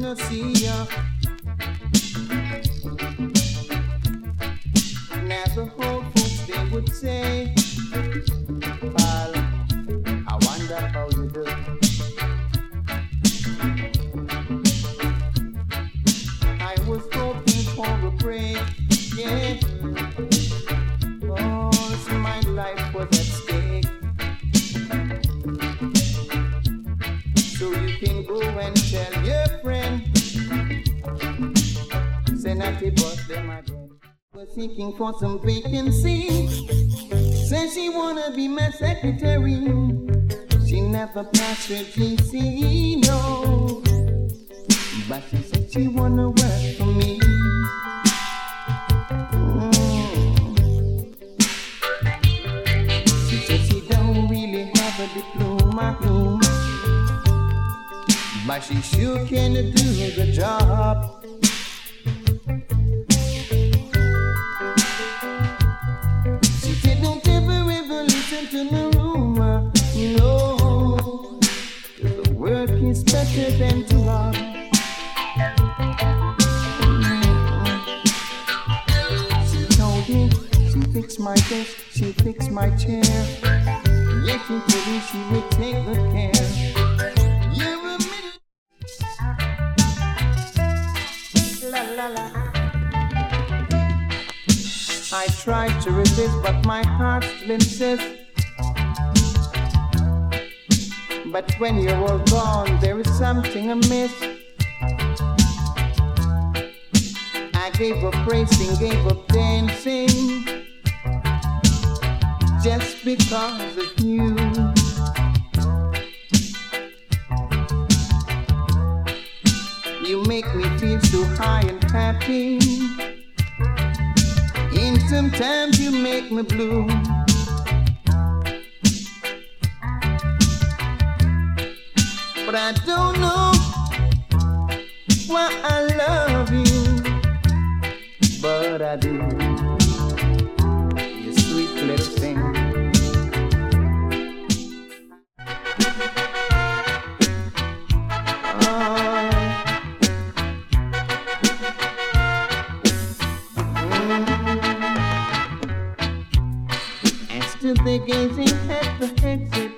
wanna see ya. Now the whole folks they would say, Pal, I wonder how you do. I was hoping for a break, yeah. Cause my life was at stake. So you can go and tell your friend, say not to bust them again. We're seeking for some vacancy. Says she wanna be my secretary. She never passed her GC, no. But she said she wanna work for me. She said she don't really have a diploma, but she sure can do the job. She said don't ever listen to no rumor, no. The work is better than to rob. She told me she fixed my desk, she fixed my chair. Yes, she told me she would take good care. I tried to resist, but my heart still insists. But when you're all gone, there is something amiss. I gave up racing, gave up dancing, just because of you. You make me feel so high and happy. And sometimes you make me blue. But I don't know why I love you, but I do. You sweet little thing. They're gazing at the exit,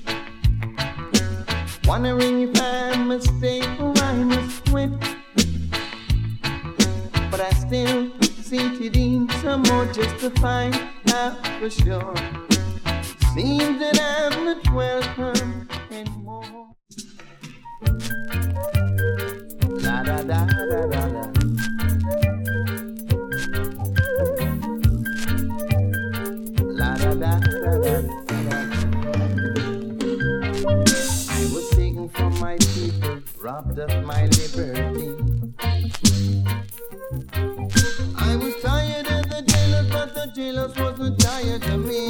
wondering if I must stay or I must quit. But I still seated in some more just to find out for sure. Seems that I'm not welcome anymore. La da da da da da. I was taken from my people, robbed of my liberty. I was tired of the jailers, but the jailers wasn't tired of me.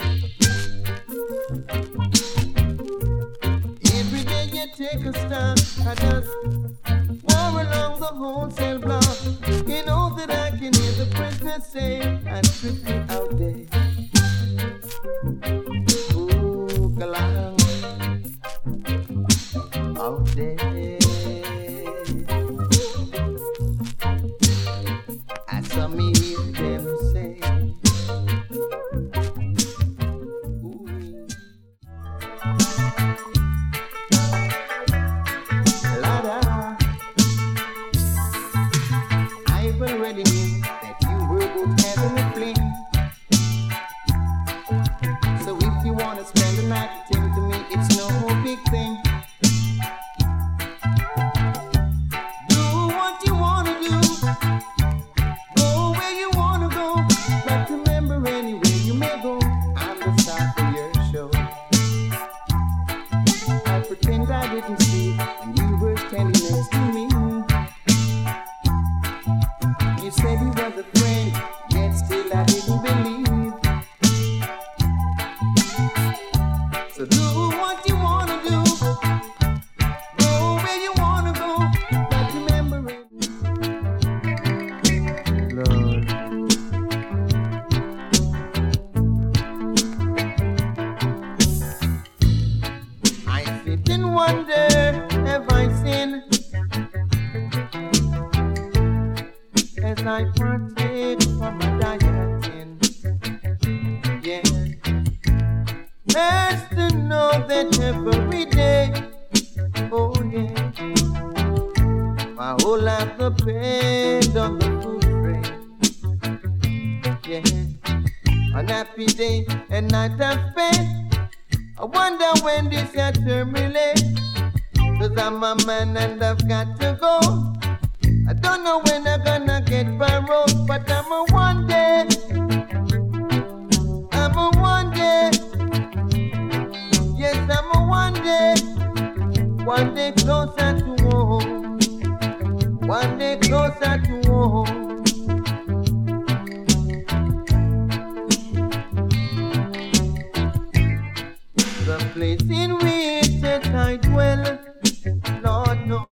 Every day you take a step, I just walk along the wholesale block. You know that I can hear the prisoners say, I'm strictly out there. Out there, I saw me hear them say, ooh. La-da. I've already knew that you were both having a fling. So if you wanna spend the night, tell to me it's no big thing. I partake from a dieting. Yeah. Best to know that every day, oh yeah, my whole life depends on the food tray. Yeah. An happy day and night I've spent. I wonder when this year terminates. Cause I'm a man and I've got to go. I don't know when I'm gonna get parole, but I'm a one day. I'm a one day. Yes, I'm a one day. One day closer to home. One day closer to home. The place in which I dwell, Lord knows.